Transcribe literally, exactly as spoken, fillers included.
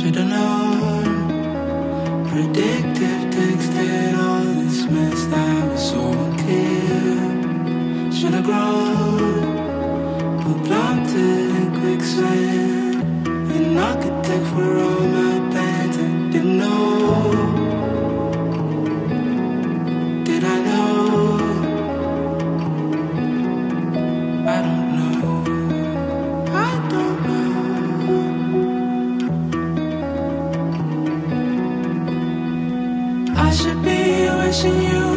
Should've known. Predictive texted all this mess that was so unclear. Should've grown, but planted in quicksand. An architect for all my plans. I didn't know. Did I know? I don't know. I don't know. I should be wishing you